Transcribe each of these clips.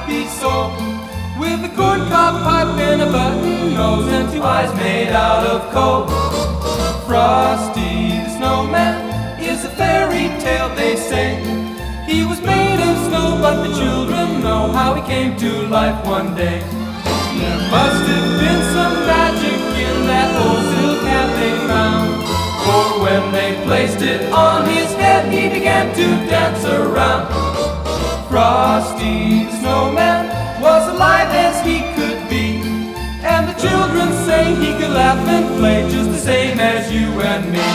happy soul, with a corncob pipe and a button nose and two eyes made out of coal. Frosty the Snowman is a fairy tale, they say. He was made of snow, but the children know how he came to life one day. There must have been some magic in that old silk hat they found, for when they placed it on his head, he began to dance around. Frosty the Snowman was alive as he could be, and the children say he could laugh and play just the same as you and me.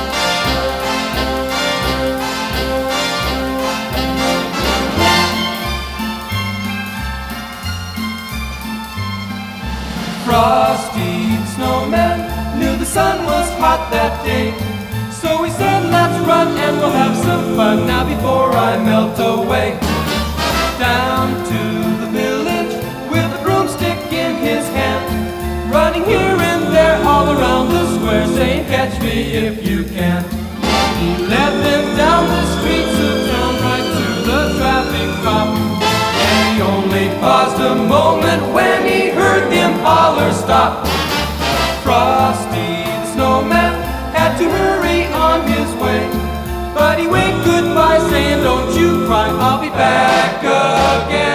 Frosty the Snowman knew the sun was hot that day, so he said, let's run and we'll have some fun now before I melt away. Down to the village with a broomstick in his hand, running here and there all around the square, saying, catch me if you can. He led them down the streets of town right to the traffic cop, and he only paused a moment when he heard them holler, stop. Frosty the Snowman had to hurry on his way, but he waved goodbye saying, don't you cry, I'll be back again.